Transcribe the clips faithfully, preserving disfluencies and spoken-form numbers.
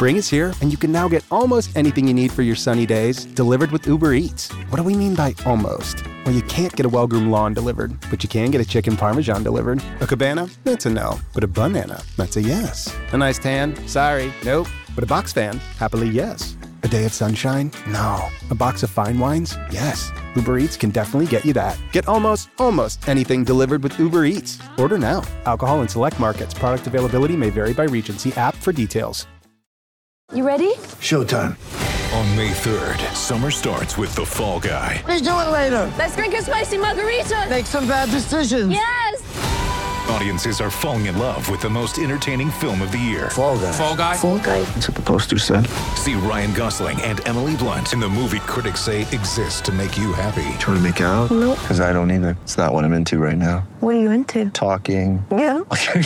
Spring is here, and you can now get almost anything you need for your sunny days delivered with Uber Eats. What do we mean by almost? Well, you can't get a well-groomed lawn delivered, but you can get a chicken parmesan delivered. A cabana? That's a no. But a banana? That's a yes. A nice tan? Sorry, nope. But a box fan? Happily, yes. A day of sunshine? No. A box of fine wines? Yes. Uber Eats can definitely get you that. Get almost, almost anything delivered with Uber Eats. Order now. Alcohol in select markets. Product availability may vary by region. See app for details. You ready? Showtime. On May third, summer starts with The Fall Guy. Let's do it later. Let's drink a spicy margarita. Make some bad decisions. Yes. Audiences are falling in love with the most entertaining film of the year. Fall Guy. Fall Guy? Fall Guy. That's what the poster said. See Ryan Gosling and Emily Blunt in the movie critics say exists to make you happy. Trying to make it out? Nope. Because I don't either. It's not what I'm into right now. What are you into? Talking. Yeah.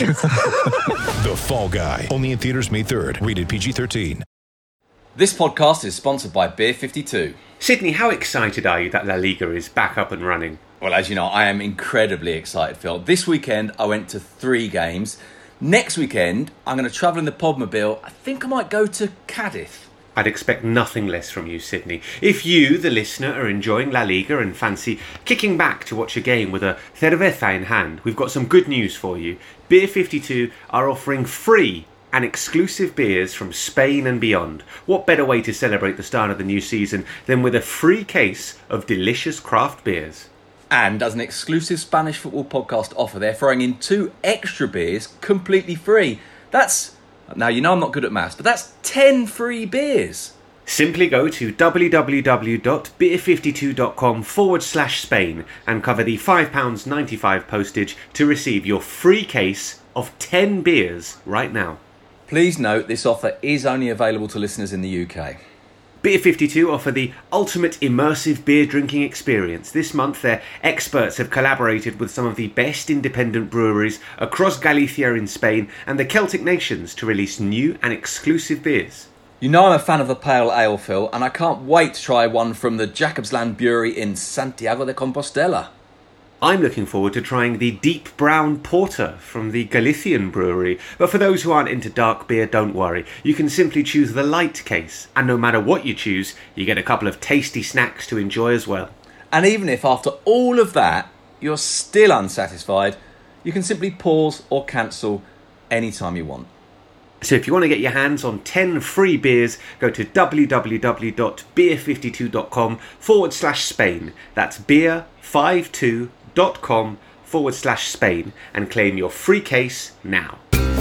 The Fall Guy. Only in theaters May third. Rated P G thirteen. This podcast is sponsored by Beer fifty-two. Sydney, how excited are you that La Liga is back up and running? Well, as you know, I am incredibly excited, Phil. This weekend, I went to three games. Next weekend, I'm going to travel in the Podmobile. I think I might go to Cardiff. I'd expect nothing less from you, Sydney. If you, the listener, are enjoying La Liga and fancy kicking back to watch a game with a cerveza in hand, we've got some good news for you. Beer fifty-two are offering free and exclusive beers from Spain and beyond. What better way to celebrate the start of the new season than with a free case of delicious craft beers? And as an exclusive Spanish football podcast offer, they're throwing in two extra beers completely free. That's, now you know I'm not good at maths, but that's ten free beers. Simply go to www.beer52.com forward slash Spain and cover the five pounds ninety-five postage to receive your free case of ten beers right now. Please note this offer is only available to listeners in the U K. Beer fifty-two offer the ultimate immersive beer drinking experience. This month, their experts have collaborated with some of the best independent breweries across Galicia in Spain and the Celtic nations to release new and exclusive beers. You know I'm a fan of the pale ale, Phil, and I can't wait to try one from the Jacobsland Brewery in Santiago de Compostela. I'm looking forward to trying the deep brown porter from the Galician brewery. But for those who aren't into dark beer, don't worry. You can simply choose the light case. And no matter what you choose, you get a couple of tasty snacks to enjoy as well. And even if after all of that, you're still unsatisfied, you can simply pause or cancel anytime you want. So if you want to get your hands on ten free beers, go to www.beer52.com forward slash Spain. That's beer52.com forward slash Spain and claim your free case now.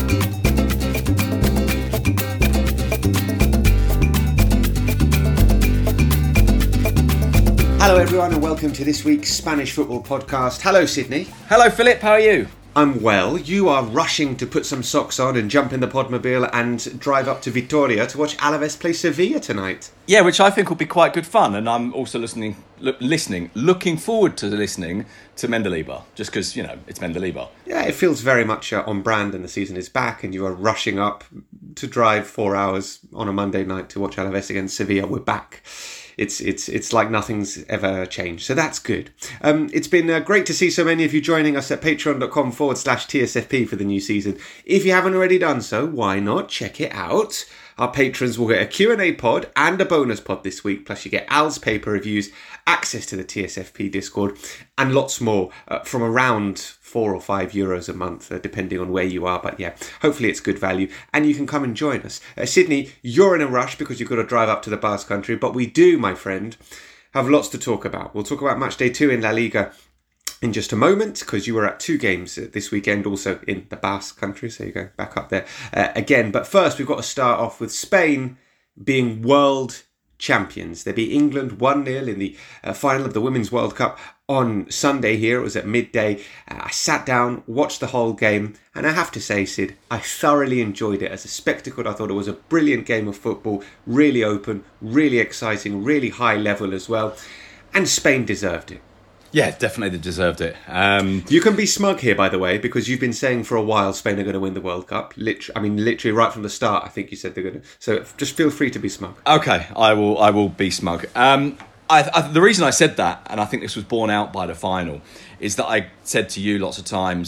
Hello everyone and welcome to this week's Spanish Football Podcast. Hello Sydney. Hello Philip, how are you? I'm well. You are rushing to put some socks on and jump in the Podmobile and drive up to Vitoria to watch Alaves play Sevilla tonight. Yeah, which I think will be quite good fun. And I'm also listening, lo- listening, looking forward to listening to Mendilibar, just because, you know, it's Mendilibar. Yeah, it feels very much uh, on brand and the season is back and you are rushing up to drive four hours on a Monday night to watch Alaves against Sevilla. We're back. It's it's it's like nothing's ever changed. So that's good. Um, it's been uh, great to see so many of you joining us at patreon.com forward slash TSFP for the new season. If you haven't already done so, why not check it out? Our patrons will get a Q and A pod and a bonus pod this week. Plus you get Al's paper reviews, access to the T S F P Discord, and lots more uh, from around four or five euros a month, uh, depending on where you are. But yeah, hopefully it's good value and you can come and join us. Uh, Sydney, you're in a rush because you've got to drive up to the Basque Country, but we do, my friend, have lots to talk about. We'll talk about match day two in La Liga in just a moment, because you were at two games this weekend, also in the Basque Country, so you go back up there uh, again. But first, we've got to start off with Spain being world champions. They beat England one nil in the uh, final of the Women's World Cup on Sunday here. It was at midday. Uh, I sat down, watched the whole game, and I have to say, Sid, I thoroughly enjoyed it as a spectacle. I thought it was a brilliant game of football, really open, really exciting, really high level as well, and Spain deserved it. Yeah, definitely they deserved it. Um, you can be smug here, by the way, because you've been saying for a while Spain are going to win the World Cup. Literally, I mean, literally right from the start, I think you said they're going to. So just feel free to be smug. Okay, I will. I will be smug. Um, I, I, the reason I said that, and I think this was borne out by the final, is that I said to you lots of times that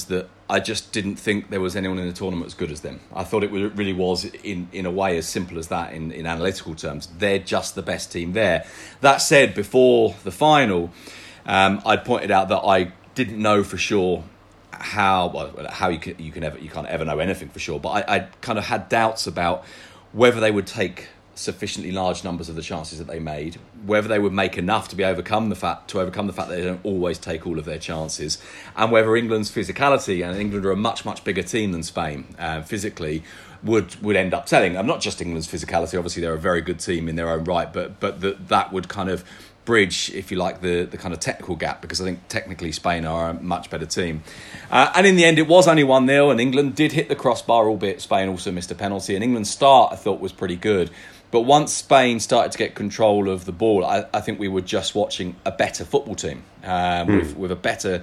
I just didn't think there was anyone in the tournament as good as them. I thought it really was, in, in a way, as simple as that in, in analytical terms. They're just the best team there. That said, before the final, um, I'd pointed out that I didn't know for sure how well, how you can you can ever you can't ever know anything for sure. But I, I kind of had doubts about whether they would take sufficiently large numbers of the chances that they made, whether they would make enough to be overcome the fact to overcome the fact that they don't always take all of their chances, and whether England's physicality, and England are a much much bigger team than Spain uh, physically, would would end up telling. I'm not just England's physicality. Obviously, they're a very good team in their own right, but but that that would kind of bridge, if you like, the, the kind of technical gap, because I think technically Spain are a much better team. Uh, and in the end, it was only one nil, and England did hit the crossbar, albeit Spain also missed a penalty. And England's start, I thought, was pretty good. But once Spain started to get control of the ball, I, I think we were just watching a better football team um, mm. with, with a better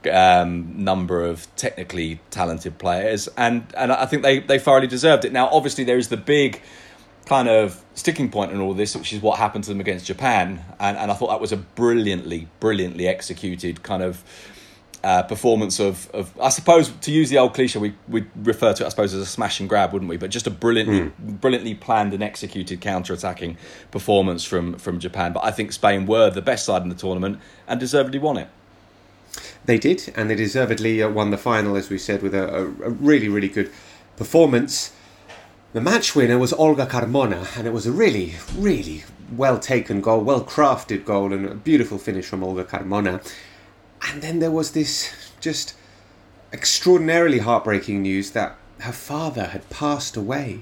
um, number of technically talented players. And, and I think they, they thoroughly deserved it. Now, obviously, there is the big kind of sticking point in all this, which is what happened to them against Japan, and, and I thought that was a brilliantly, brilliantly executed kind of uh, performance of, of, I suppose, to use the old cliche, we we refer to it, I suppose, as a smash and grab, wouldn't we? But just a brilliantly, mm. brilliantly planned and executed counter-attacking performance from from Japan. But I think Spain were the best side in the tournament and deservedly won it. They did, and they deservedly won the final, as we said, with a, a, a really, really good performance. The match winner was Olga Carmona, and it was a really, really well-taken goal, well-crafted goal, and a beautiful finish from Olga Carmona. And then there was this just extraordinarily heartbreaking news that her father had passed away,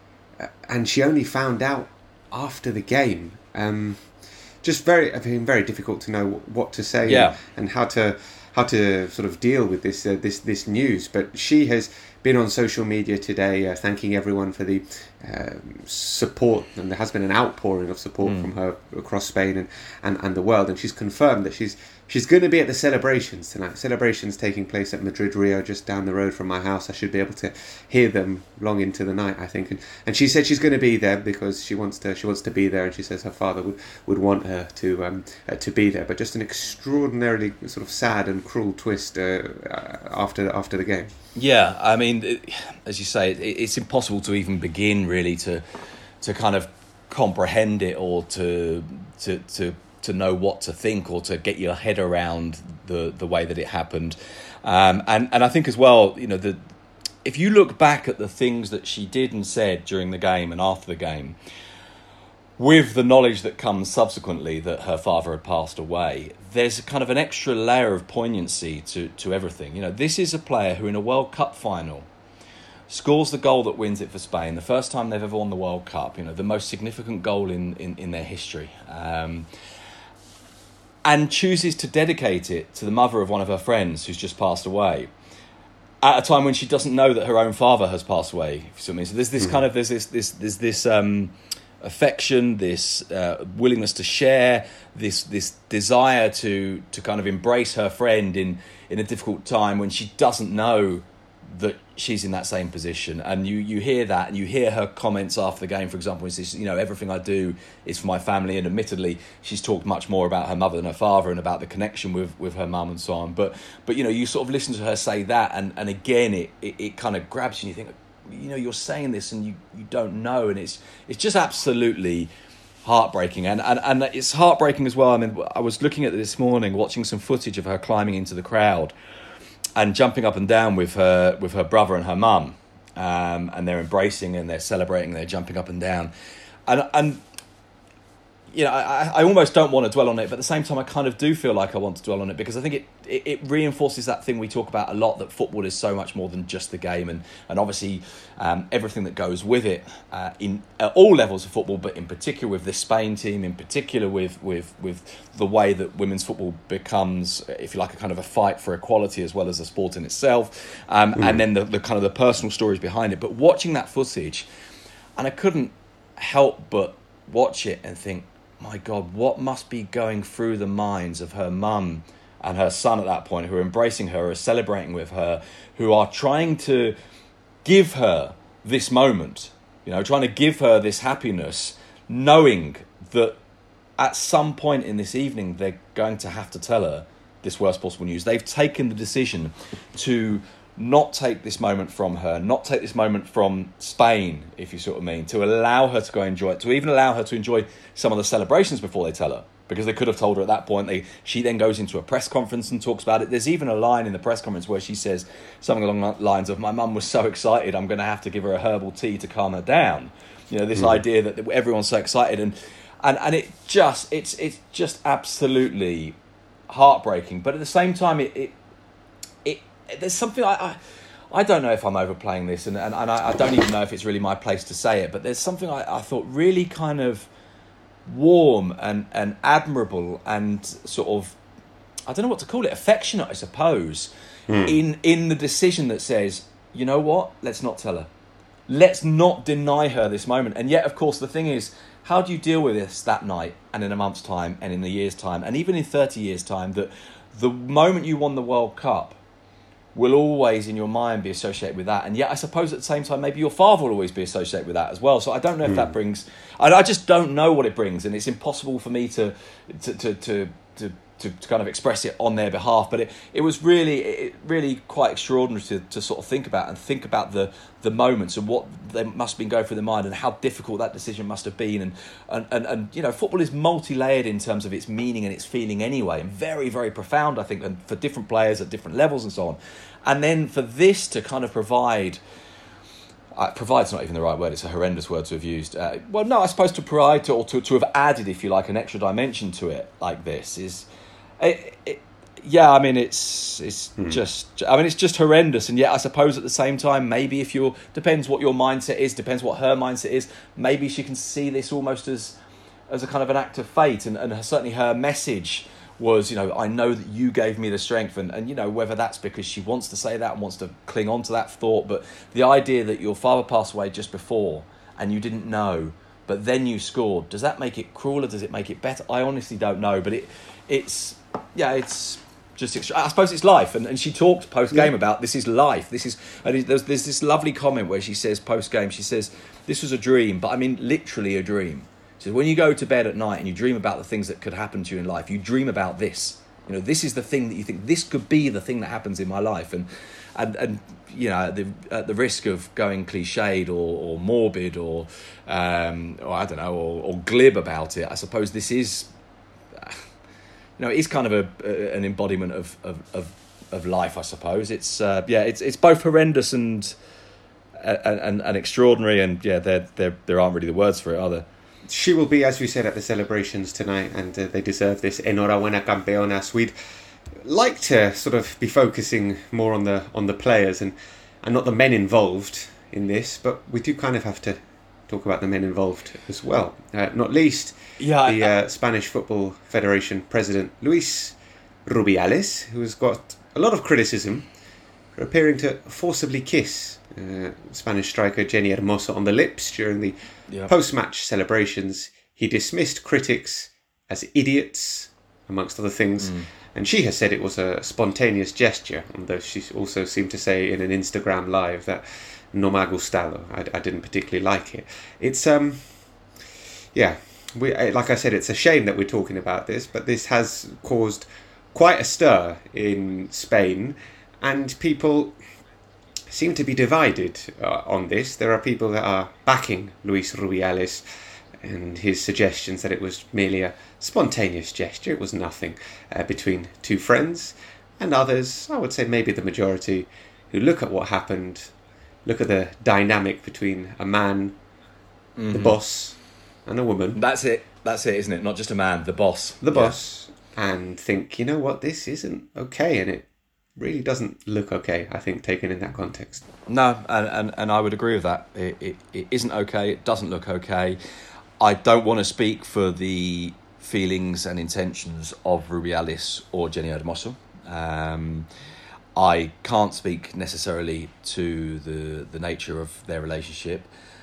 and she only found out after the game. Um, just very, I mean, very difficult to know what to say yeah. and, and how to how to sort of deal with this uh, this this news. But she has been on social media today, uh, thanking everyone for the uh, support, and there has been an outpouring of support mm. from her across Spain and, and, and the world. And she's confirmed that she's she's going to be at the celebrations tonight. Celebrations taking place at Madrid Rio, just down the road from my house. I should be able to hear them long into the night, I think. And and she said she's going to be there because she wants to she wants to be there, and she says her father would, would want her to um uh, to be there. But just an extraordinarily sort of sad and cruel twist uh, after after the game. Yeah, I mean, it, as you say, it, it's impossible to even begin really to to kind of comprehend it, or to to to to know what to think, or to get your head around the the way that it happened. Um, and and I think as well, you know, the if you look back at the things that she did and said during the game and after the game, with the knowledge that comes subsequently that her father had passed away, there's kind of an extra layer of poignancy to, to everything. You know, this is a player who in a World Cup final scores the goal that wins it for Spain, the first time they've ever won the World Cup, you know, the most significant goal in, in, in their history, um, and chooses to dedicate it to the mother of one of her friends who's just passed away, at a time when she doesn't know that her own father has passed away. If you see what I mean? So there's this mm-hmm. kind of, there's this, this, there's this, um, affection, this uh, willingness to share, this this desire to to kind of embrace her friend in in a difficult time when she doesn't know that she's in that same position. And you you hear that, and you hear her comments after the game, for example, is this, you know, everything I do is for my family. And admittedly, she's talked much more about her mother than her father, and about the connection with with her mum and so on. But but you know, you sort of listen to her say that, and and again it it, it kind of grabs you, and you think, you know, you're saying this and you, you don't know, and it's it's just absolutely heartbreaking. And, and and it's heartbreaking as well. I mean, I was looking at it this morning, watching some footage of her climbing into the crowd and jumping up and down with her with her brother and her mum, um, and they're embracing and they're celebrating, they're jumping up and down, and and you know, I, I almost don't want to dwell on it, but at the same time, I kind of do feel like I want to dwell on it, because I think it, it, it reinforces that thing we talk about a lot, that football is so much more than just the game, and and obviously um, everything that goes with it uh, in at all levels of football, but in particular with this Spain team, in particular with with with the way that women's football becomes, if you like, a kind of a fight for equality as well as a sport in itself, um, mm. and then the, the kind of the personal stories behind it. But watching that footage, and I couldn't help but watch it and think, my God, what must be going through the minds of her mum and her son at that point, who are embracing her, are celebrating with her, who are trying to give her this moment, you know, trying to give her this happiness, knowing that at some point in this evening, they're going to have to tell her this worst possible news. They've taken the decision to not take this moment from her, not take this moment from Spain, if you sort of mean, to allow her to go enjoy it, to even allow her to enjoy some of the celebrations before they tell her. Because they could have told her at that point. They, she then goes into a press conference and talks about it. There's even a line in the press conference where she says something along the lines of, my mum was so excited, I'm going to have to give her a herbal tea to calm her down. You know, this mm. idea that everyone's so excited. And, and, and it just, it's it's just absolutely heartbreaking. But at the same time, it, it, it there's something, I, I I don't know if I'm overplaying this, and, and, and I, I don't even know if it's really my place to say it, but there's something I, I thought really kind of warm and, and admirable and sort of, I don't know what to call it, affectionate, I suppose, mm. in in the decision that says, you know what, let's not tell her. Let's not deny her this moment. And yet, of course, the thing is, how do you deal with this that night and in a month's time and in a year's time and even in thirty years' time, that the moment you won the World Cup will always in your mind be associated with that. And yet I suppose at the same time, maybe your father will always be associated with that as well. So I don't know if mm. that brings, I, I just don't know what it brings. And it's impossible for me to to to to, to, to, to kind of express it on their behalf. But it, it was really, it really quite extraordinary to, to sort of think about and think about the, the moments and what they must have been going through their mind and how difficult that decision must have been. And, and, and, and you know, football is multi-layered in terms of its meaning and its feeling anyway, and very, very profound, I think, and for different players at different levels and so on. And then for this to kind of provide, uh, provide's not even the right word, it's a horrendous word to have used. Uh, well, no, I suppose to provide, to, or to, to have added, if you like, an extra dimension to it like this is, it, it, yeah, I mean, it's it's hmm. just, I mean, it's just horrendous. And yet I suppose at the same time, maybe if you're, depends what your mindset is, depends what her mindset is, maybe she can see this almost as, as a kind of an act of fate. And, and certainly her message was, you know, I know that you gave me the strength, and, and you know, whether that's because she wants to say that and wants to cling on to that thought, but the idea that your father passed away just before and you didn't know, but then you scored, does that make it crueler? Does it make it better? I honestly don't know, but it, it's, yeah, it's just, I suppose it's life. And, and she talked post-game yeah. about this is life. This is, and there's, there's this lovely comment where she says post-game, she says, this was a dream, but I mean literally a dream. So when you go to bed at night and you dream about the things that could happen to you in life, you dream about this. You know, this is the thing that you think, this could be the thing that happens in my life. And, and, and you know, at the, at the risk of going cliched or, or morbid or, um, or I don't know, or, or glib about it, I suppose this is, you know, it is kind of a, a an embodiment of, of, of, of life, I suppose. It's, uh, yeah, it's it's both horrendous and and, and, and extraordinary. And, yeah, there there there aren't really the words for it, are there? She will be, as we said, at the celebrations tonight, and uh, they deserve this. Enhorabuena, campeonas. We'd like to sort of be focusing more on the on the players and, and not the men involved in this, but we do kind of have to talk about the men involved as well. Uh, not least yeah, the I, uh, Spanish Football Federation president, Luis Rubiales, who has got a lot of criticism for appearing to forcibly kiss uh, Spanish striker Jenni Hermoso on the lips during the Yep. post-match celebrations. He dismissed critics as idiots, amongst other things, mm. and she has said it was a spontaneous gesture, although she also seemed to say in an Instagram live that no me ha gustado, I, I didn't particularly like it. It's, um, yeah, we, like I said, it's a shame that we're talking about this, but this has caused quite a stir in Spain, and people seem to be divided uh, on this. There are people that are backing Luis Rubiales and his suggestions that it was merely a spontaneous gesture, it was nothing uh, between two friends, and others, I would say maybe the majority, who look at what happened, look at the dynamic between a man, mm-hmm. the boss, and a woman. That's it, that's it, isn't it? Not just a man, the boss. The yeah. boss, and think, you know what, this isn't okay, and it really doesn't look okay, I think, taken in that context. No, and, and, and I would agree with that. It, it it isn't okay, it doesn't look okay. I don't want to speak for the feelings and intentions of Rubiales or Jenni Hermoso. Um, I can't speak necessarily to the, the nature of their relationship.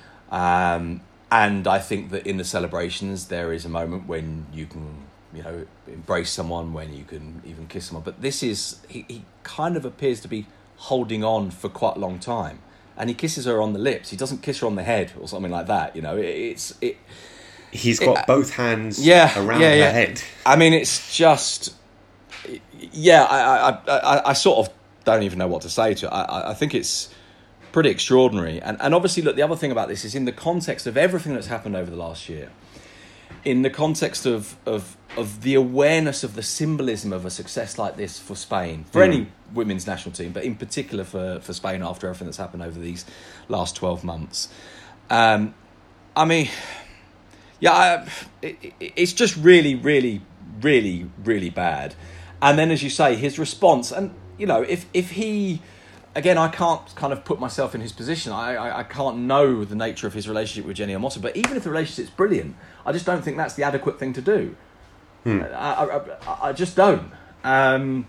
Um, and I think that in the celebrations, there is a moment when you can, you know, embrace someone, when you can even kiss someone. But this is, he, he kind of appears to be holding on for quite a long time. And he kisses her on the lips. He doesn't kiss her on the head or something like that. You know, it, it's... it. He's got it, both hands yeah, around yeah, her yeah. head. I mean, it's just... Yeah, I, I, I, I sort of don't even know what to say to it. I, I think it's pretty extraordinary. And, and obviously, look, the other thing about this is in the context of everything that's happened over the last year, in the context of, of, of the awareness of the symbolism of a success like this for Spain, for mm. any women's national team, but in particular for, for Spain after everything that's happened over these last twelve months. Um, I mean, yeah, I, it, it's just really, really, really, really bad. And then, as you say, his response, and, you know, if, if he... Again, I can't kind of put myself in his position. I, I, I can't know the nature of his relationship with Jenny Hermoso. But even if the relationship's brilliant, I just don't think that's the adequate thing to do. Hmm. I, I, I, I just don't. Um,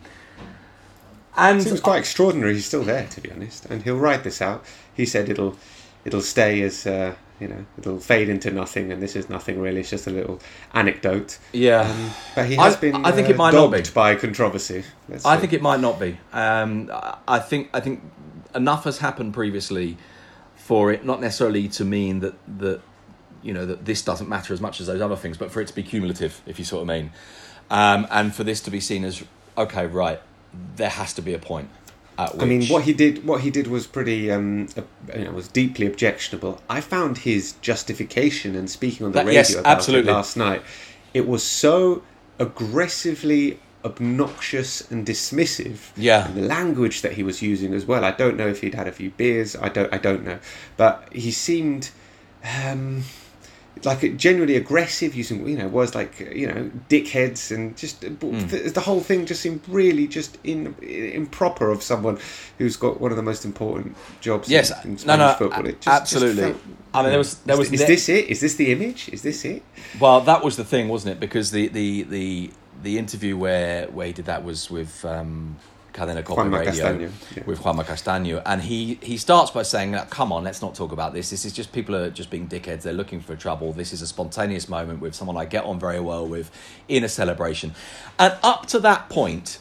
and it seems quite extraordinary he's still there, to be honest. And he'll ride this out. He said it'll it'll stay as, uh, you know, it'll fade into nothing, and this is nothing really. It's just a little anecdote. Yeah. Um, but he has I, been I think uh, it might not be. by controversy. Let's I see. think it might not be. Um, I think I think enough has happened previously for it not necessarily to mean that that you know that this doesn't matter as much as those other things, but for it to be cumulative, if you sort of mean, um, and for this to be seen as okay, right, there has to be a point. At which... I mean, what he did, what he did was pretty, um, uh, you know, was deeply objectionable. I found his justification and speaking on the that, radio yes, about absolutely. it last night. It was so aggressively obnoxious and dismissive. Yeah, and the language that he was using as well. I don't know if he'd had a few beers. I don't. I don't know, but he seemed. Um, like genuinely aggressive, using, you know, words like, you know, dickheads, and just mm. the, the whole thing just seemed really just in, improper of someone who's got one of the most important jobs yes, in, in Spanish no, no, football. It just, absolutely. Just felt, I mean, there was there was. Is, is this it? Is this the image? Is this it? Well, that was the thing, wasn't it? Because the the the, the interview where where he did that was with. Um, Cadena Cope Radio Castaño, yeah. with Juanma Castaño, and he, he starts by saying, come on, let's not talk about this. This is just people are just being dickheads. They're looking for trouble. This is a spontaneous moment with someone I get on very well with in a celebration. And up to that point,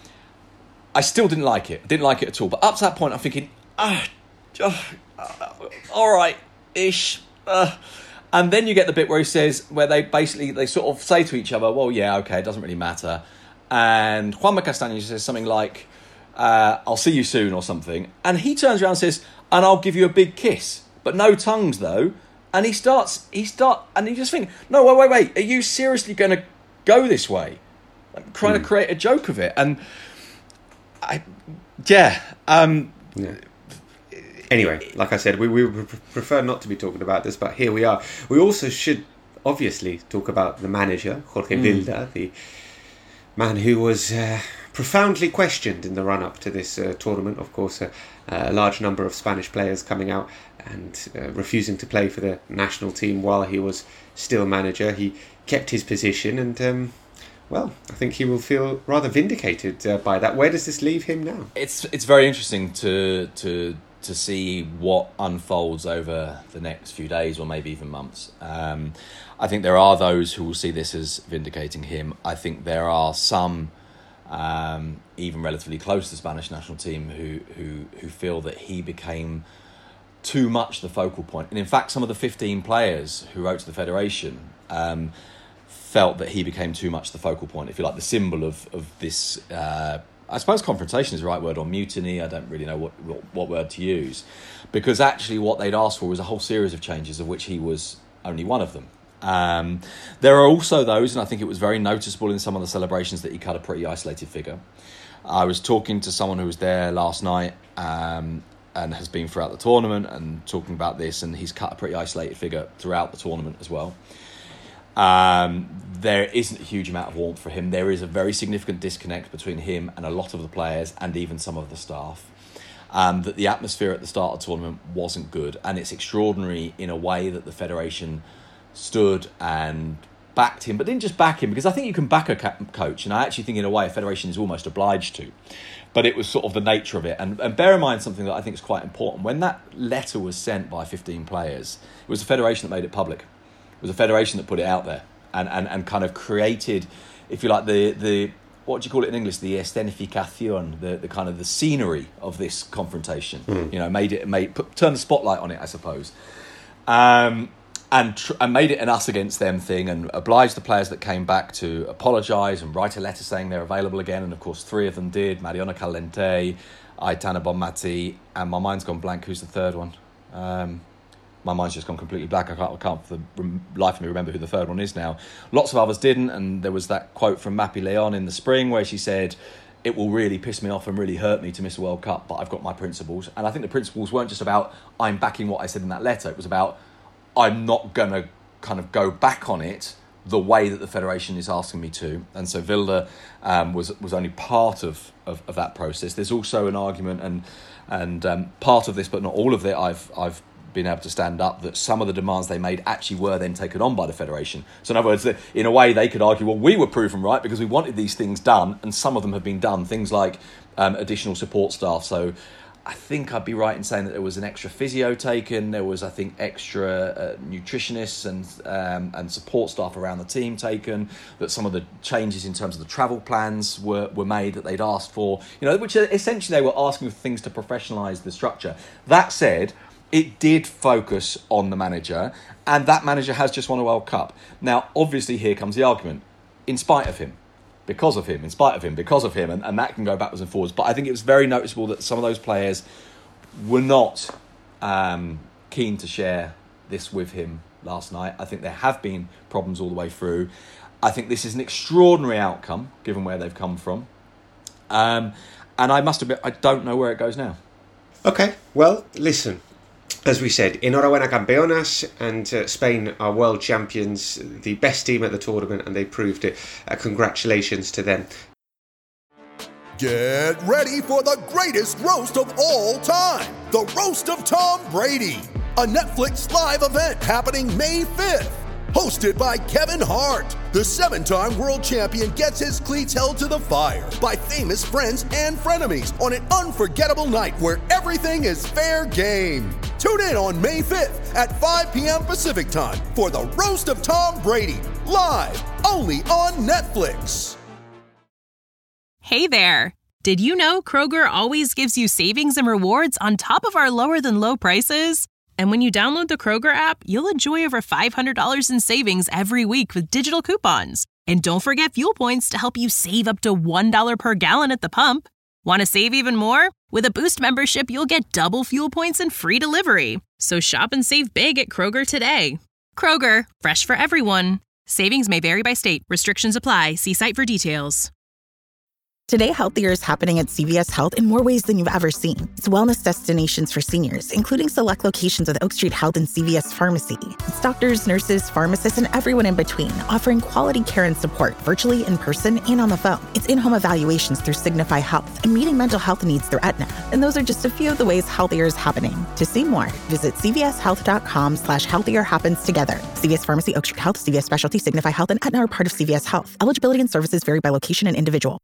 I still didn't like it. Didn't like it at all. But up to that point, I'm thinking, ah, uh, uh, all right, ish. Uh. And then you get the bit where he says, where they basically, they sort of say to each other, well, yeah, okay, it doesn't really matter. And Juanma Castaño says something like, uh, I'll see you soon or something. And he turns around and says, and I'll give you a big kiss. But no tongues, though. And he starts, he start, and you just think, no, wait, wait, wait. Are you seriously going to go this way? I'm trying mm. to create a joke of it. And, I, yeah. Um, yeah. Anyway, like I said, we, we would prefer not to be talking about this, but here we are. We also should obviously talk about the manager, Jorge mm. Vilda, the man who was uh, profoundly questioned in the run-up to this uh, tournament. Of course, uh, a large number of Spanish players coming out and uh, refusing to play for the national team while he was still manager. He kept his position and, um, well, I think he will feel rather vindicated uh, by that. Where does this leave him now? It's it's very interesting to to to see what unfolds over the next few days or maybe even months. Um, I think there are those who will see this as vindicating him. I think there are some, um, even relatively close to the Spanish national team, who, who who feel that he became too much the focal point. And in fact, some of the fifteen players who wrote to the Federation um, felt that he became too much the focal point, if you like, the symbol of, of this, uh, I suppose confrontation is the right word, or mutiny, I don't really know what, what, what word to use. Because actually what they'd asked for was a whole series of changes, of which he was only one of them. Um, there are also those, and I think it was very noticeable in some of the celebrations, that he cut a pretty isolated figure. I was talking to someone who was there last night um, and has been throughout the tournament and talking about this, and he's cut a pretty isolated figure throughout the tournament as well. Um, there isn't a huge amount of warmth for him. There is a very significant disconnect between him and a lot of the players and even some of the staff. Um, that the atmosphere at the start of the tournament wasn't good, and it's extraordinary in a way that the Federation stood and backed him, but didn't just back him, because I think you can back a coach, and I actually think in a way a federation is almost obliged to, but it was sort of the nature of it. And, and bear in mind something that I think is quite important. When that letter was sent by fifteen players, it was the federation that made it public. It was a federation that put it out there and, and, and kind of created, if you like, the, the what do you call it in English, the escenificación, the, the kind of the scenery of this confrontation. Mm. You know, made it, made put, turned the spotlight on it, I suppose. Um, And, tr- and made it an us against them thing, and obliged the players that came back to apologise and write a letter saying they're available again. And of course, three of them did: Mariona Calente, Aitana Bonmati, and my mind's gone blank. Who's the third one? Um, my mind's just gone completely blank. I can't, I can't for the life of me remember who the third one is now. Lots of others didn't, and there was that quote from Mappy Leon in the spring where she said, it will really piss me off and really hurt me to miss a World Cup, but I've got my principles. And I think the principles weren't just about I'm backing what I said in that letter. It was about I'm not going to kind of go back on it the way that the Federation is asking me to. And so Vilde um, was was only part of, of, of that process. There's also an argument, and and um, part of this, but not all of it, I've I've been able to stand up, that some of the demands they made actually were then taken on by the Federation. So in other words, in a way they could argue, well, we were proven right because we wanted these things done, and some of them have been done, things like um, additional support staff. So I think I'd be right in saying that there was an extra physio taken, there was, I think, extra uh, nutritionists and um, and support staff around the team taken, that some of the changes in terms of the travel plans were, were made that they'd asked for, you know, which essentially they were asking for things to professionalise the structure. That said, it did focus on the manager, and that manager has just won a World Cup. Now, obviously, here comes the argument. In spite of him, because of him, in spite of him, because of him, and, and that can go backwards and forwards. But I think it was very noticeable that some of those players were not um, keen to share this with him last night. I think there have been problems all the way through. I think this is an extraordinary outcome, given where they've come from. Um, and I must admit, I don't know where it goes now. Okay, well, listen. As we said, enhorabuena campeonas, and uh, Spain are world champions, the best team at the tournament, and they proved it. Uh, congratulations to them. Get ready for the greatest roast of all time, the Roast of Tom Brady, a Netflix live event happening May fifth. Hosted by Kevin Hart, the seven-time world champion gets his cleats held to the fire by famous friends and frenemies on an unforgettable night where everything is fair game. Tune in on May fifth at five p.m. Pacific time for the Roast of Tom Brady, live only on Netflix. Hey there. Did you know Kroger always gives you savings and rewards on top of our lower than low prices? And when you download the Kroger app, you'll enjoy over five hundred dollars in savings every week with digital coupons. And don't forget fuel points to help you save up to one dollar per gallon at the pump. Want to save even more? With a Boost membership, you'll get double fuel points and free delivery. So shop and save big at Kroger today. Kroger, fresh for everyone. Savings may vary by state. Restrictions apply. See site for details. Today, Healthier is happening at C V S Health in more ways than you've ever seen. It's wellness destinations for seniors, including select locations with Oak Street Health and C V S Pharmacy. It's doctors, nurses, pharmacists, and everyone in between, offering quality care and support virtually, in person, and on the phone. It's in-home evaluations through Signify Health and meeting mental health needs through Aetna. And those are just a few of the ways Healthier is happening. To see more, visit cvshealth.com slash healthier happens together. C V S Pharmacy, Oak Street Health, C V S Specialty, Signify Health, and Aetna are part of C V S Health. Eligibility and services vary by location and individual.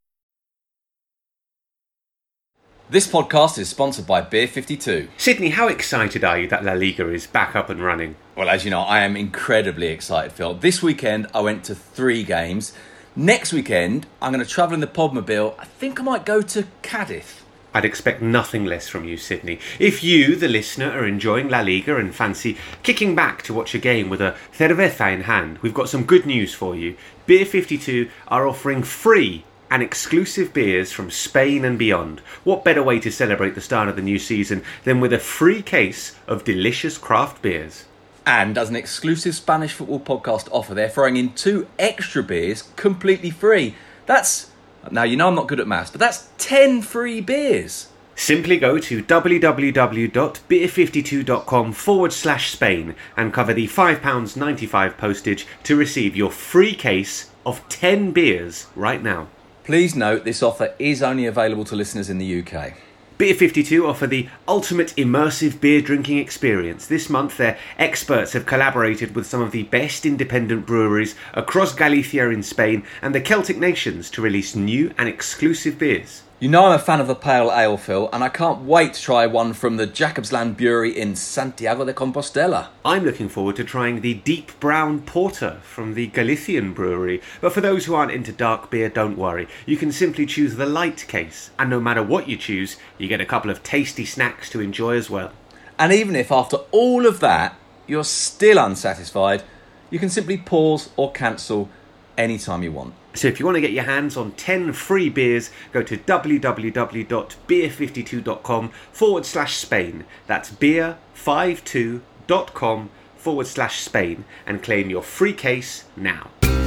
This podcast is sponsored by Beer fifty-two. Sydney, how excited are you that La Liga is back up and running? Well, as you know, I am incredibly excited, Phil. This weekend, I went to three games. Next weekend, I'm going to travel in the Podmobile. I think I might go to Cardiff. I'd expect nothing less from you, Sydney. If you, the listener, are enjoying La Liga and fancy kicking back to watch a game with a cerveza in hand, we've got some good news for you. Beer fifty-two are offering free and exclusive beers from Spain and beyond. What better way to celebrate the start of the new season than with a free case of delicious craft beers? And as an exclusive Spanish football podcast offer, they're throwing in two extra beers completely free. That's, now you know I'm not good at maths, but that's ten free beers. Simply go to www.beer52.com forward slash Spain and cover the five pounds ninety-five postage to receive your free case of ten beers right now. Please note this offer is only available to listeners in the U K. Beer fifty-two offer the ultimate immersive beer drinking experience. This month, their experts have collaborated with some of the best independent breweries across Galicia in Spain and the Celtic nations to release new and exclusive beers. You know I'm a fan of the Pale Ale, Phil, and I can't wait to try one from the Jacobsland Brewery in Santiago de Compostela. I'm looking forward to trying the Deep Brown Porter from the Galician Brewery. But for those who aren't into dark beer, don't worry. You can simply choose the light case, and no matter what you choose, you get a couple of tasty snacks to enjoy as well. And even if after all of that, you're still unsatisfied, you can simply pause or cancel anytime you want. So if you want to get your hands on ten free beers, go to www.beer52.com forward slash Spain. That's beer52.com forward slash Spain and claim your free case now.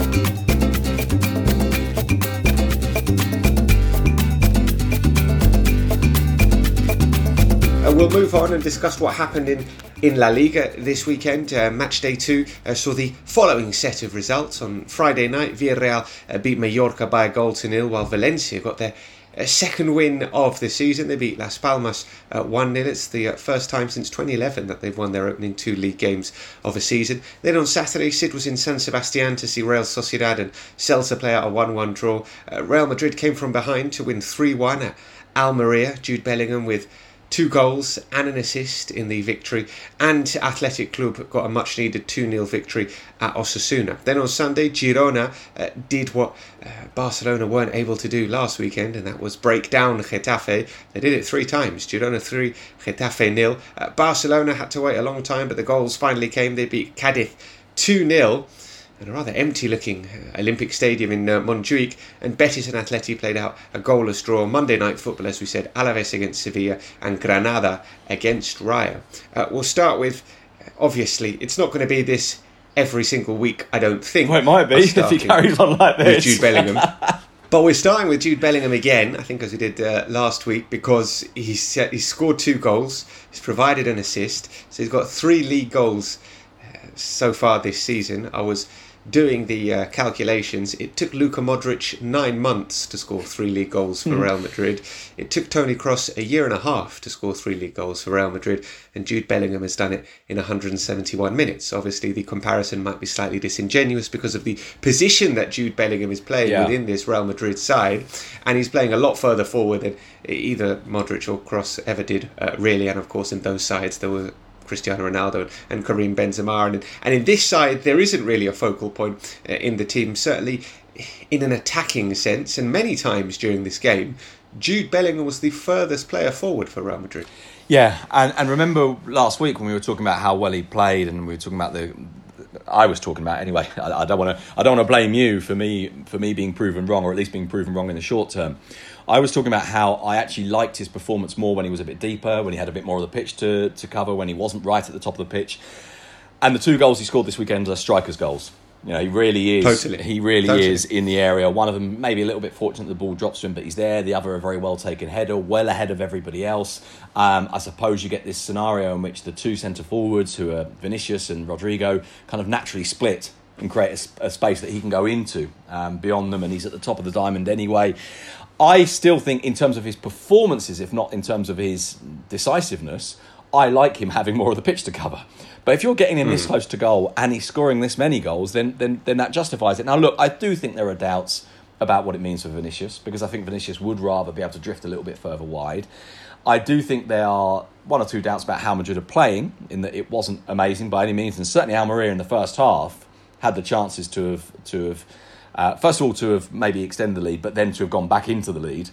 Uh, we'll move on and discuss what happened in, in La Liga this weekend. Uh, match day two uh, saw the following set of results. On Friday night, Villarreal uh, beat Mallorca by a goal to nil, while Valencia got their uh, second win of the season. They beat Las Palmas uh, one nil. It's the uh, first time since twenty eleven that they've won their opening two league games of a season. Then on Saturday, Sid was in San Sebastian to see Real Sociedad and Celta play out a one one draw. Uh, Real Madrid came from behind to win three one at Almeria. Jude Bellingham with two goals and an assist in the victory, and Athletic Club got a much needed two nil victory at Osasuna. Then on Sunday, Girona uh, did what uh, Barcelona weren't able to do last weekend, and that was break down Getafe. They did it three times. Girona three, Getafe nil. Uh, Barcelona had to wait a long time, but the goals finally came. They beat Cadiz two nil. And a rather empty-looking Olympic Stadium in uh, Montjuic, and Betis and Atleti played out a goalless draw. Monday night football, as we said, Alaves against Sevilla and Granada against Rayo. Uh, we'll start with, obviously, it's not going to be this every single week, I don't think. Well, it might be if he carries on like this. With Jude Bellingham. But we're starting with Jude Bellingham again, I think, as we did uh, last week, because he's, he's scored two goals, he's provided an assist, so he's got three league goals uh, so far this season. I was doing the uh, calculations. It took Luka Modric nine months to score three league goals for mm. Real Madrid. It took Toni Kroos a year and a half to score three league goals for Real Madrid, and Jude Bellingham has done it in one hundred seventy-one minutes. Obviously, the comparison might be slightly disingenuous because of the position that Jude Bellingham is playing yeah. within this Real Madrid side, and he's playing a lot further forward than either Modric or Kroos ever did, uh, really. And of course, in those sides, there were Cristiano Ronaldo and Karim Benzema, and, and in this side there isn't really a focal point uh, in the team, certainly in an attacking sense, and many times during this game Jude Bellingham was the furthest player forward for Real Madrid. Yeah, and, and remember last week when we were talking about how well he played, and we were talking about the I was talking about anyway I, I don't want to I don't want to blame you for me for me being proven wrong, or at least being proven wrong in the short term. I was talking about how I actually liked his performance more when he was a bit deeper, when he had a bit more of the pitch to, to cover, when he wasn't right at the top of the pitch. And the two goals he scored this weekend are strikers' goals. You know, he really is. Totally. He really totally. is in the area. One of them maybe a little bit fortunate the ball drops to him, but he's there. The other, a very well taken header, well ahead of everybody else. Um, I suppose you get this scenario in which the two centre forwards, who are Vinicius and Rodrigo, kind of naturally split and create a, a space that he can go into um, beyond them, and he's at the top of the diamond anyway. I still think in terms of his performances, if not in terms of his decisiveness, I like him having more of the pitch to cover. But if you're getting him mm. this close to goal and he's scoring this many goals, then, then then that justifies it. Now, look, I do think there are doubts about what it means for Vinicius, because I think Vinicius would rather be able to drift a little bit further wide. I do think there are one or two doubts about how Madrid are playing, in that it wasn't amazing by any means, and certainly Almeria in the first half had the chances to have to have Uh, first of all, to have maybe extended the lead, but then to have gone back into the lead.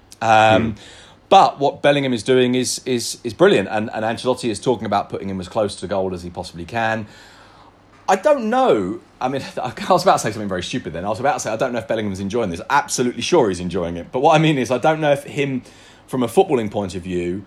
Um, mm. But what Bellingham is doing is is is brilliant, and, and Ancelotti is talking about putting him as close to goal as he possibly can. I don't know. I mean, I was about to say something very stupid then. I was about to say, I don't know if Bellingham's enjoying this. Absolutely sure he's enjoying it. But what I mean is, I don't know if him, from a footballing point of view,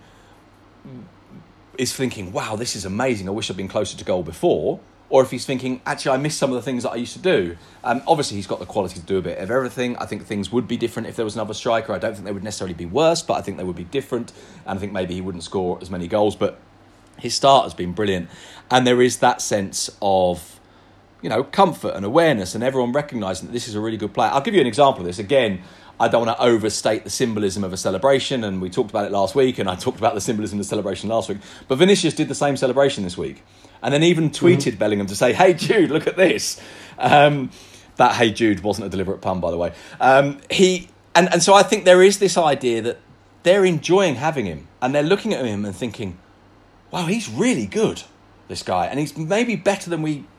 is thinking, wow, this is amazing. I wish I'd been closer to goal before. Or if he's thinking, actually, I missed some of the things that I used to do. Um, obviously, he's got the quality to do a bit of everything. I think things would be different if there was another striker. I don't think they would necessarily be worse, but I think they would be different. And I think maybe he wouldn't score as many goals. But his start has been brilliant. And there is that sense of, you know, comfort and awareness, and everyone recognising that this is a really good player. I'll give you an example of this. Again, I don't want to overstate the symbolism of a celebration, and we talked about it last week, and I talked about the symbolism of the celebration last week. But Vinicius did the same celebration this week. And then even tweeted mm-hmm. Bellingham to say, hey, Jude, look at this. Um, that hey, Jude wasn't a deliberate pun, by the way. Um, he and, and so I think there is this idea that they're enjoying having him. And they're looking at him and thinking, wow, he's really good, this guy. And he's maybe better than we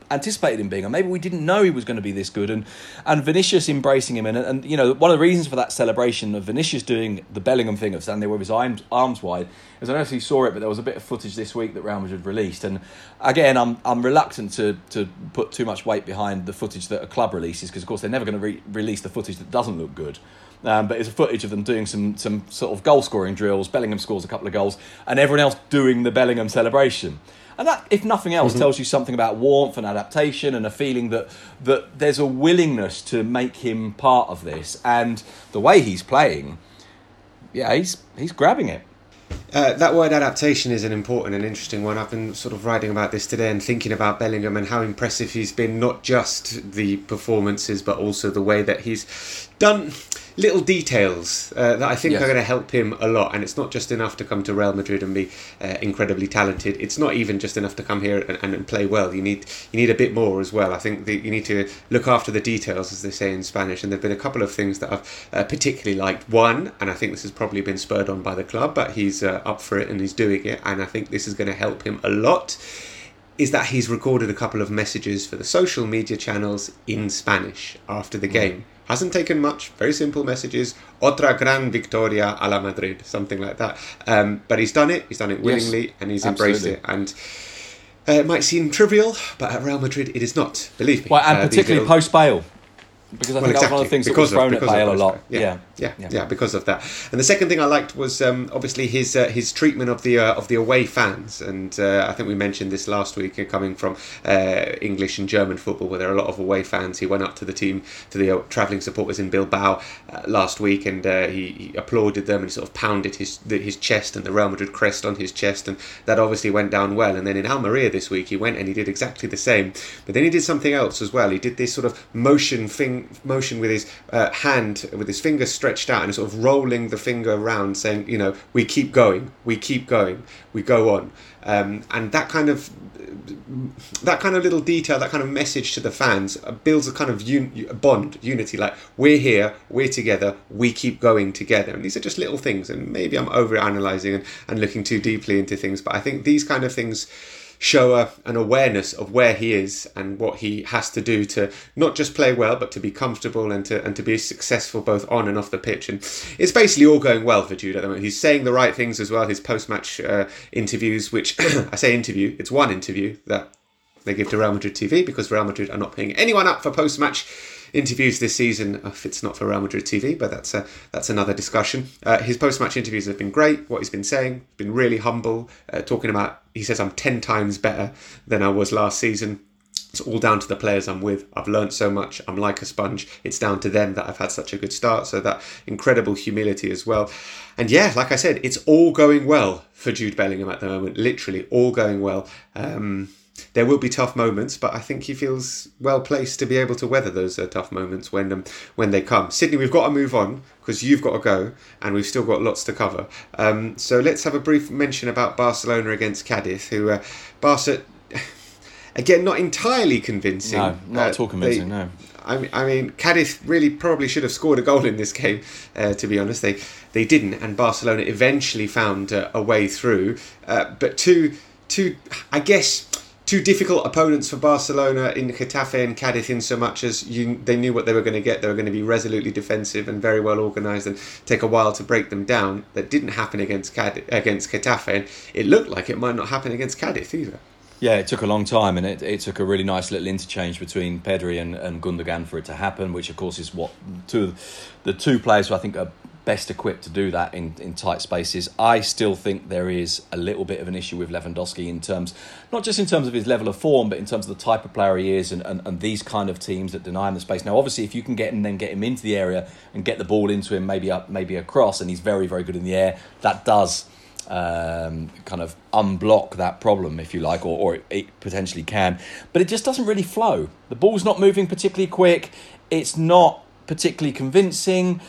anticipated him being, and maybe we didn't know he was going to be this good. And and Vinicius embracing him, and and you know, one of the reasons for that celebration of Vinicius doing the Bellingham thing of standing there with his arms, arms wide is, I don't know if you saw it, but there was a bit of footage this week that Real Madrid released, and again, I'm I'm reluctant to to put too much weight behind the footage that a club releases, because of course they're never going to re- release the footage that doesn't look good. Um, but it's a footage of them doing some some sort of goal scoring drills. Bellingham scores a couple of goals, and everyone else doing the Bellingham celebration. And that, if nothing else, mm-hmm. tells you something about warmth and adaptation, and a feeling that that there's a willingness to make him part of this. And the way he's playing, yeah, he's he's grabbing it. Uh, that word adaptation is an important and interesting one. I've been sort of writing about this today and thinking about Bellingham and how impressive he's been, not just the performances, but also the way that he's done little details uh, that I think yes. are going to help him a lot. And it's not just enough to come to Real Madrid and be uh, incredibly talented. It's not even just enough to come here and, and play well. You need you need a bit more as well. I think that you need to look after the details, as they say in Spanish. And there have been a couple of things that I've uh, particularly liked. One, and I think this has probably been spurred on by the club, but he's uh, up for it and he's doing it. And I think this is going to help him a lot, is that he's recorded a couple of messages for the social media channels in Spanish after the game. Hasn't taken much, very simple messages. Otra gran victoria a la Madrid, something like that. Um, but he's done it, he's done it willingly, yes, and he's absolutely. embraced it. And uh, it might seem trivial, but at Real Madrid it is not, believe me. Well, and uh, particularly little... post-Bale. Because I well, think exactly. that was one of the things because that was thrown of, at Bale a lot. Yeah. Yeah. Yeah. yeah, yeah, because of that. And the second thing I liked was um, obviously his uh, his treatment of the uh, of the away fans. And uh, I think we mentioned this last week, uh, coming from uh, English and German football, where there are a lot of away fans. He went up to the team, to the uh, travelling supporters in Bilbao uh, last week, and uh, he, he applauded them, and he sort of pounded his the, his chest and the Real Madrid crest on his chest, and that obviously went down well. And then in Almeria this week, he went and he did exactly the same. But then he did something else as well. He did this sort of motion thing, motion with his Uh, hand, with his finger stretched out, and sort of rolling the finger around, saying, you know, we keep going, we keep going, we go on. Um, and that kind of that kind of little detail, that kind of message to the fans builds a kind of un- bond, unity, like we're here, we're together, we keep going together. And these are just little things, and maybe I'm over-analysing and, and looking too deeply into things, but I think these kind of things show a, an awareness of where he is and what he has to do to not just play well, but to be comfortable and to and to be successful both on and off the pitch. And it's basically all going well for Jude at the moment. He's saying the right things as well. His post-match uh, interviews, which I say interview, it's one interview that they give to Real Madrid T V, because Real Madrid are not paying anyone up for post-match interviews this season if it's not for Real Madrid T V, but that's a, that's another discussion. Uh, his post-match interviews have been great. What he's been saying, been really humble, uh, talking about, he says, I'm ten times better than I was last season. It's all down to the players I'm with. I've learned so much. I'm like a sponge. It's down to them that I've had such a good start. So that incredible humility as well. And yeah, like I said, it's all going well for Jude Bellingham at the moment. Literally all going well. Um... There will be tough moments, but I think he feels well placed to be able to weather those uh, tough moments when um, when they come. Sydney, we've got to move on because you've got to go, and we've still got lots to cover. Um, so let's have a brief mention about Barcelona against Cadiz, who uh, Barca, again, not entirely convincing. No, not uh, at all convincing, they, no. I, I mean, Cadiz really probably should have scored a goal in this game, uh, to be honest. They they didn't, and Barcelona eventually found uh, a way through. Uh, but two, two, I guess... Two difficult opponents for Barcelona in Getafe and Cadiz, in so much as you, they knew what they were going to get. They were going to be resolutely defensive and very well organised and take a while to break them down. That didn't happen against Cadiz, against Getafe, and it looked like it might not happen against Cadiz either. Yeah, it took a long time, and it, it took a really nice little interchange between Pedri and, and Gundogan for it to happen, which of course is what two the two players who I think are best equipped to do that in, in tight spaces. I still think there is a little bit of an issue with Lewandowski in terms, not just in terms of his level of form, but in terms of the type of player he is and, and, and these kind of teams that deny him the space. Now, obviously, if you can get him, then get him into the area and get the ball into him, maybe up, maybe across, and he's very, very good in the air, that does um, kind of unblock that problem, if you like, or, or it, it potentially can. But it just doesn't really flow. The ball's not moving particularly quick. It's not particularly convincing.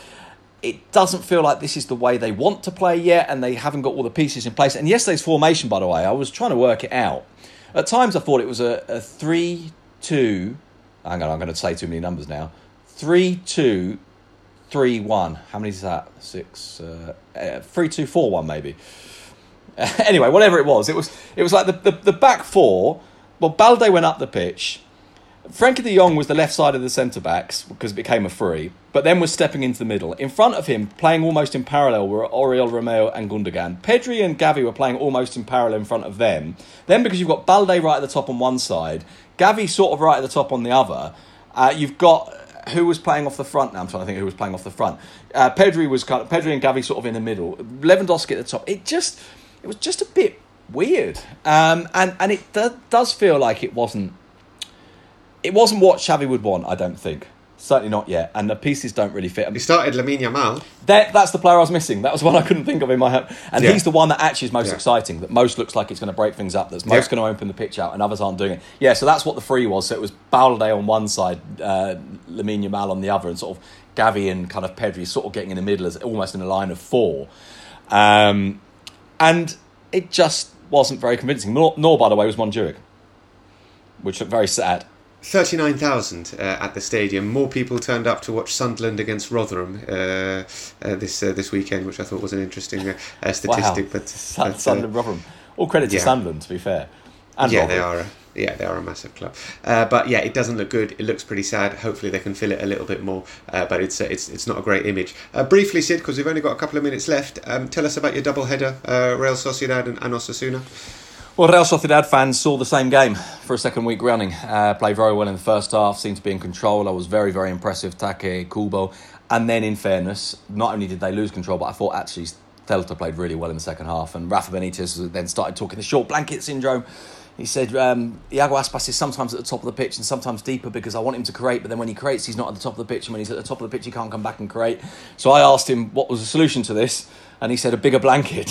It doesn't feel like this is the way they want to play yet, and they haven't got all the pieces in place. And yesterday's formation, by the way, I was trying to work it out. At times I thought it was a, a three two... Hang on, I'm going to say too many numbers now. three two three one. How many is that? Six... Uh, uh, three two four one, maybe. Anyway, whatever it was, it was it was like the, the, the back four. Well, Balde went up the pitch. Frankie de Jong was the left side of the centre-backs because it became a free, but then was stepping into the middle. In front of him, playing almost in parallel, were Oriol Romeo and Gundogan. Pedri and Gavi were playing almost in parallel in front of them. Then, because you've got Balde right at the top on one side, Gavi sort of right at the top on the other, uh, you've got... Who was playing off the front now? I'm trying to think who was playing off the front. Uh, Pedri was kind of... Pedri and Gavi sort of in the middle. Lewandowski at the top. It just... It was just a bit weird. Um, and, and it do, does feel like it wasn't... It wasn't what Xavi would want, I don't think. Certainly not yet. And the pieces don't really fit. He started Lamine Yamal. That, that's the player I was missing. That was one I couldn't think of in my head. And yeah. he's the one that actually is most yeah. exciting, that most looks like it's going to break things up, that's most yeah. going to open the pitch out, and others aren't doing it. Yeah, so that's what the free was. So it was Balde on one side, uh, Lamine Yamal on the other, and sort of Gavi and kind of Pedri sort of getting in the middle, as almost in a line of four. Um, and it just wasn't very convincing. Nor, nor by the way, was Montjuic, which looked very sad. thirty-nine thousand uh, at the stadium. More people turned up to watch Sunderland against Rotherham uh, uh, this uh, this weekend, which I thought was an interesting uh, uh, statistic. Wow. But, Sun- but Sunderland, uh, Rotherham. All credit to yeah. Sunderland, to be fair. And yeah, Rotherham. they are. A, yeah, they are a massive club. Uh, but yeah, it doesn't look good. It looks pretty sad. Hopefully, they can fill it a little bit more. Uh, but it's uh, it's it's not a great image. Uh, briefly, Sid, because we've only got a couple of minutes left. Um, tell us about your double header, uh, Real Sociedad and, and Osasuna. Well, Real Sociedad fans saw the same game for a second week running. Uh, played very well in the first half, seemed to be in control. I was very, very impressive, Take, Kubo. And then, in fairness, not only did they lose control, but I thought actually Celta played really well in the second half. And Rafa Benitez then started talking the short blanket syndrome. He said, um, Iago Aspas is sometimes at the top of the pitch and sometimes deeper because I want him to create, but then when he creates, he's not at the top of the pitch. And when he's at the top of the pitch, he can't come back and create. So I asked him what was the solution to this, and he said a bigger blanket.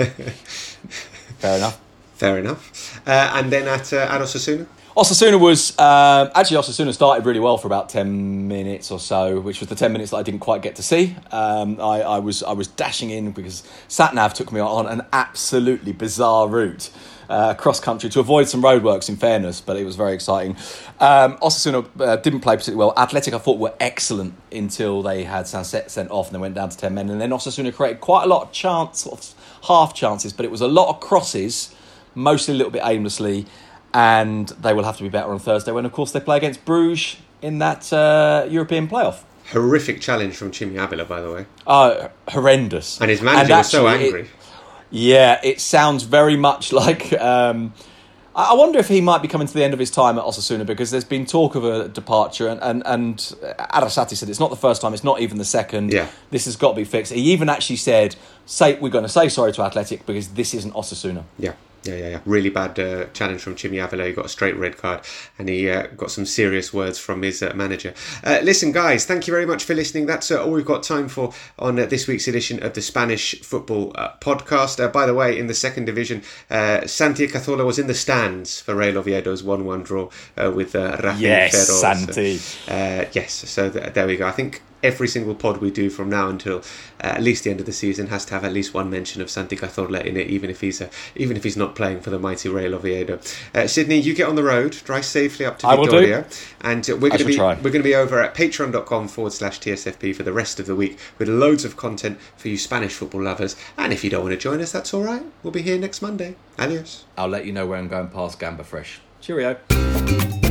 Fair enough. Fair enough. Uh, and then at uh, at Osasuna? Osasuna was... Um, actually, Osasuna started really well for about ten minutes or so, which was the ten minutes that I didn't quite get to see. Um, I, I was I was dashing in because Satnav took me on an absolutely bizarre route uh, cross-country to avoid some roadworks, in fairness, but it was very exciting. Um, Osasuna uh, didn't play particularly well. Athletic, I thought, were excellent until they had Sanset sent off and they went down to ten men. And then Osasuna created quite a lot of chance, sort of half chances, but it was a lot of crosses, mostly a little bit aimlessly, and they will have to be better on Thursday when, of course, they play against Bruges in that uh, European playoff. Horrific challenge from Chimi Avila, by the way. Uh, horrendous. And his manager and was so angry. It, yeah, it sounds very much like... Um, I wonder if he might be coming to the end of his time at Osasuna, because there's been talk of a departure, and, and, and Arrasati said it's not the first time, it's not even the second. Yeah. This has got to be fixed. He even actually said, "Say we're going to say sorry to Athletic because this isn't Osasuna." Yeah. Yeah, yeah, yeah. Really bad uh, challenge from Chimi Avila. He got a straight red card, and he uh, got some serious words from his uh, manager. Uh, listen, guys, thank you very much for listening. That's uh, all we've got time for on uh, this week's edition of the Spanish Football uh, Podcast. Uh, by the way, in the second division, uh, Santi Cazorla was in the stands for Real Oviedo's one one draw uh, with uh, Rafael Yes, Ferro. Santi. So, uh, yes, so th- there we go. I think every single pod we do from now until uh, at least the end of the season has to have at least one mention of Santi Cazorla in it, even if he's uh, even if he's not playing for the mighty Real Oviedo. Uh, Sydney, you get on the road, drive safely up to I will Victoria, do. and uh, we're going to be try. we're going to be over at patreon.com forward slash TSFP for the rest of the week with loads of content for you Spanish football lovers. And if you don't want to join us, that's all right. We'll be here next Monday. Adios. I'll let you know where I'm going past Gamba Fresh. Cheerio.